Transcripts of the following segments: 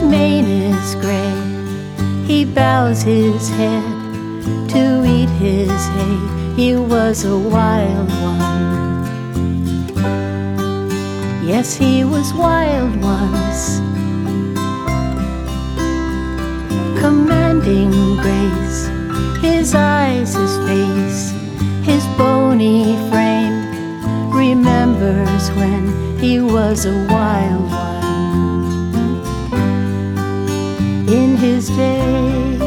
mane is gray, he bows his head to eat his hay. He was a wild one. Yes, he was wild once. Commanding grace, his eyes, his face, his bony frame, remembers when he was a wild one. In his day,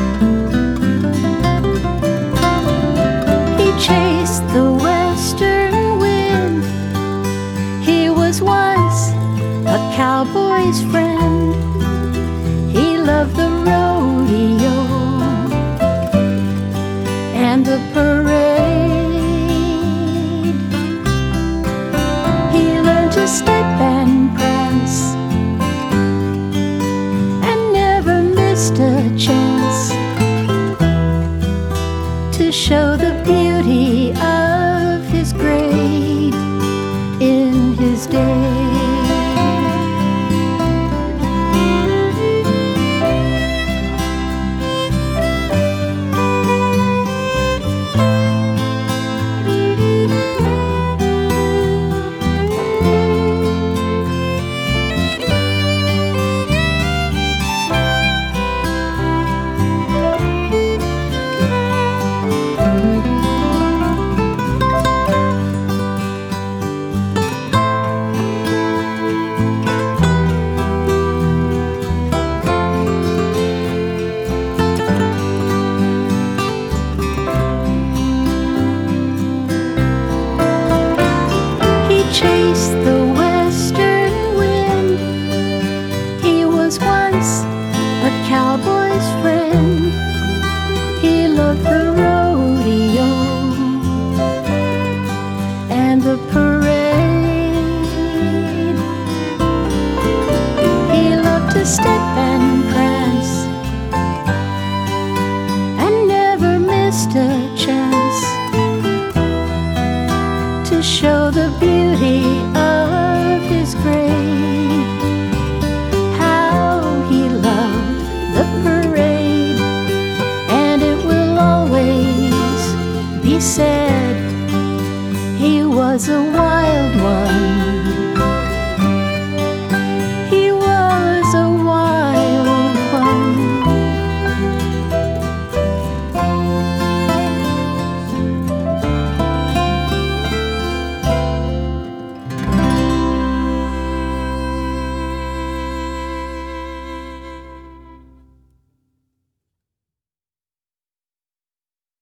he chased the western wind. He was once a cowboy's friend. He loved the rodeo and the parade. He learned to step and prance and never missed a chance to show the beauty of his grade in his day. Chased the western wind. He was once a cowboy's friend. He loved the rodeo and the parade. He loved to step and prance and never missed a chance to show the beauty of his grade. How he loved the parade, and it will always be said he was a